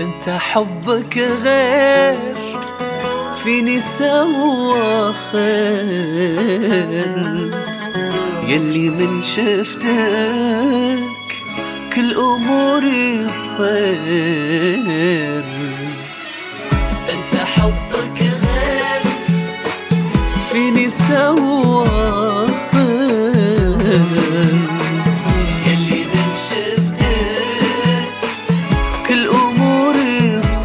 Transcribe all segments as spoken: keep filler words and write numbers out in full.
انت حبك غير فيني سوى خير، يلي من شفتك كل اموري بخير. انت حبك غير فيني سوى خير، يلي من شفتك كل اموري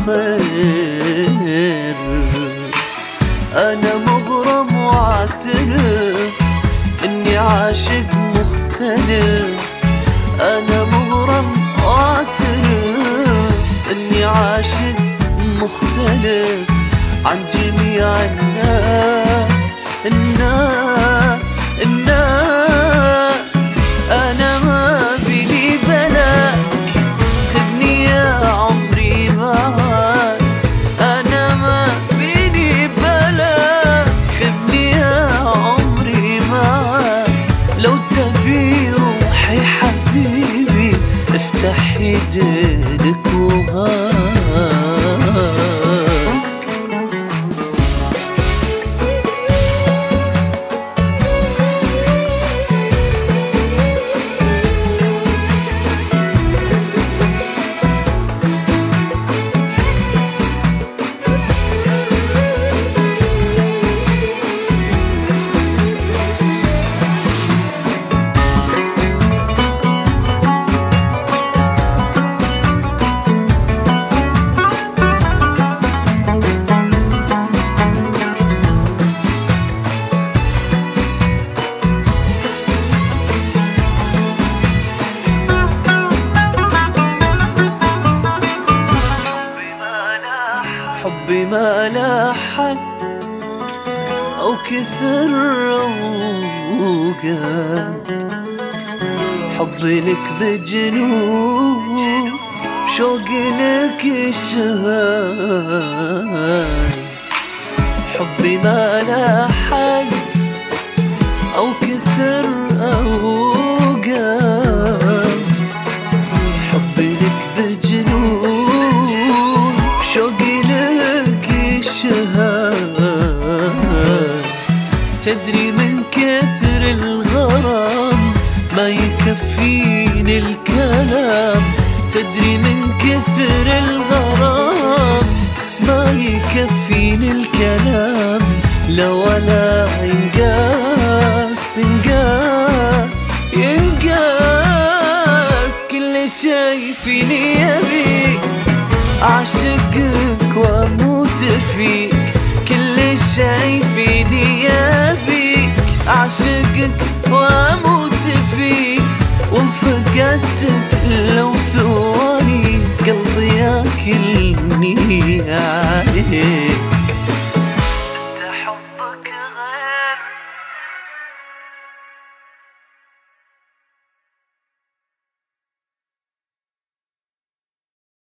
بخير. انا مغرم واعترف اني عاشق مختلف، انا مغرم واعترف اني عاشق مختلف عن جميع الناس الناس الناس. انا ما بيني بلاك، خذني يا عمري معاك. انا ما بيني بلاك، خذني يا عمري معاك. لو تبي روحي حبيبي افتح يدينك وهاك. حبي ما لا حد أو كثر أوقات، حبي لك بجنون شوقي لك الشهاد. حبي ما لا حد أو كثر أوقات، حبي لك بجنون شوقي تدري من كثر الغرام ما يكفيني الكلام. تدري من كثر الغرام ما يكفيني الكلام. لا ولا ينقاس ينقاس ينقاس كل شي فيني يبيك، أعشقك وأموت فيك. كل شي فيني يبيك، أعشقك وأموت فيك. وإن فقدتك لو ثواني قلبي ياكلني.